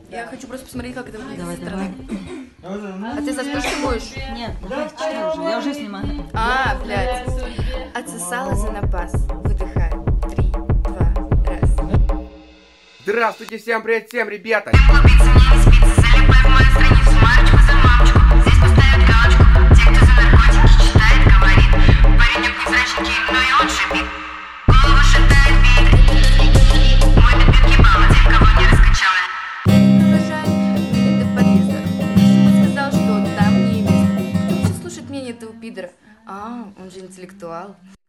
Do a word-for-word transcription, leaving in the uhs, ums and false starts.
Я хочу просто посмотреть, как это выглядит Давай, со стороны. давай. А ты заслушать будешь? Нет, давай, читай уже, я уже снимаю. А, блядь. Отсосала за напас. Выдыхай. Три, два, раз. Здравствуйте, всем привет, всем ребята! Глупиться мне не спится, залипай в мою страницу, мальчику за мамочку. Здесь поставят галочку, те, кто за наркотики читает, говорит. Паренек невзрачненький, но и он шипит. Голову шатает бит. Мой бит ебало, тех, кого не раскачала. Провожаем меня до подъезда. Максим сказал, что там не место. Кто вообще слушает мнение этого пидора? А, он же интеллектуал.